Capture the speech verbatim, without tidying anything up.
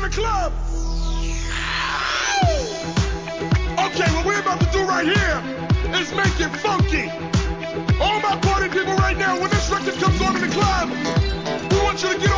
the club. Okay, what we're about to do right here is make it funky. All my party people right now, when this record comes on in the club, we want you to get